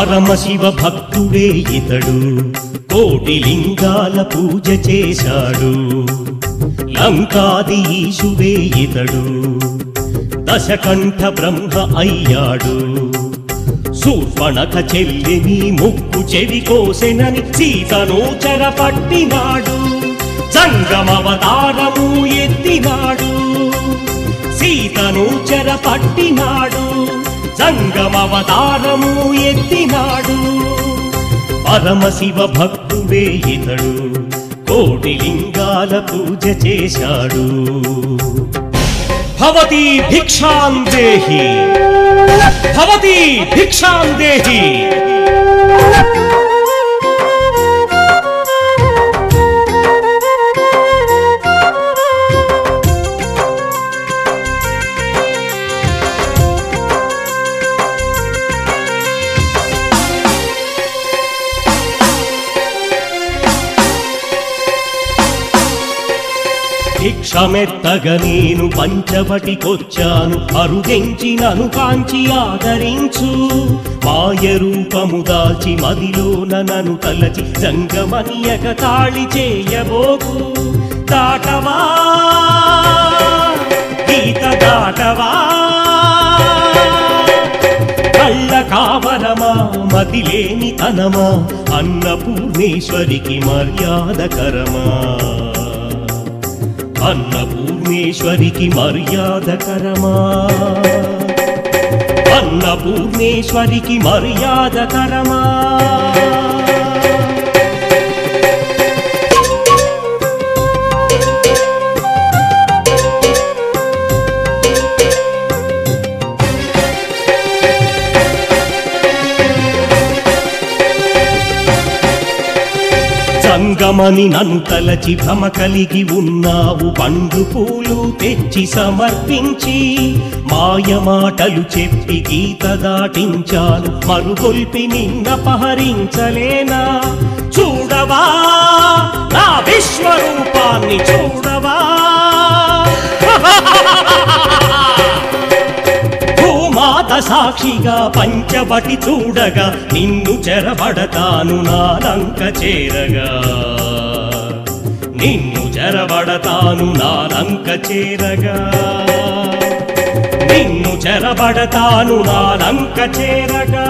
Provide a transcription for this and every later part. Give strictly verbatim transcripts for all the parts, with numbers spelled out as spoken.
పరమశివ భక్తుడే ఇతడు కోటి లింగాల పూజ చేశాడు లంకాది ఈశుడే ఇతడు దశకంఠ బ్రహ్మ అయ్యాడు శూర్పణఖ చెల్లిని ముక్కు చెవి కోసెనని సీతను చెరపట్టినాడు జంగమవతారము ఎత్తినాడు సీతను చెరపట్టినాడు జంగమవతారము ఎత్తినాడు పరమశివ భక్తుడే ఇతడు కోటి లింగాల పూజ చేశాడు భవతి భిక్షాం దేహి భవతి భిక్షాం దేహి భిక్షమెత్తగ నేను పంచవటికొచ్చాను అరుగెంచినను కాంచి ఆదరించు మాయ రూపము దాల్చి మదిలోన నను తలచి జంగమనియక తాళి చేయబోకు దాటవా గీత దాటవా కళ్ళ కావరమా మదిలేని తనమా అన్నపూర్ణేశ్వరికి మర్యాదకరమా అన్నపూర్ణేశ్వరికి మర్యాదకరమా అన్నపూర్ణేశ్వరికి మర్యాదకరమా సంగమని నన్ను తలచి భ్రమ కలిగి ఉన్నావు పండ్లు పూలు తెచ్చి సమర్పించి మాయ మాటలు చెప్పి గీత దాటించాను మరుగొల్పి నిన్నపహరించలేనా చూడవా నా విశ్వరూపాన్ని చూడవా భూమాత సాక్షిగా పంచవటి చూడగా నిన్ను చెరబడతాను నా లంక చేరగా నిన్ను చెరబడతాను నా లంక చేరగా నిన్ను చెరబడతాను నా లంక చేరగా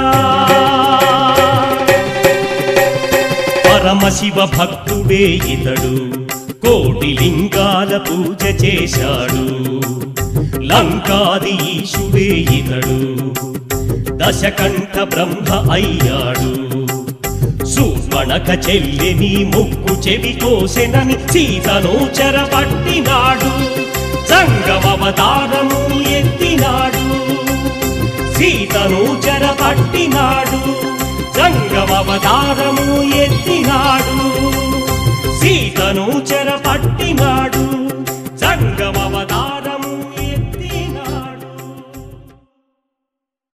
పరమశివ భక్తుడే ఇతడు కోటి లింగాల పూజ చేశాడు లంకాది ఈశుడే ఇతడు దశకంఠ బ్రహ్మ అయ్యాడు శూర్పణఖ చెల్లిని ముక్కు చెవి కోసెనని సీతను చెరపట్టినాడు జంగమవతారము ఎత్తినాడు సీతను చెరపట్టినాడు జంగమవతారము ఎత్తినాడు సీతను చెరపట్టినాడు